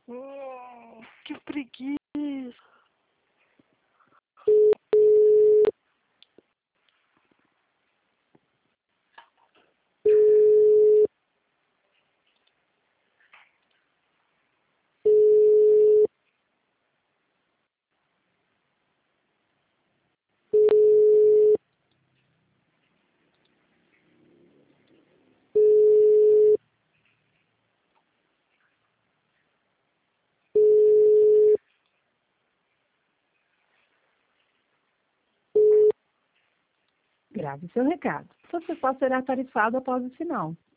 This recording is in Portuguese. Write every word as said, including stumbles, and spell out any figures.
Hum, que preguiça. Grave seu recado. Você só será tarifado após o sinal.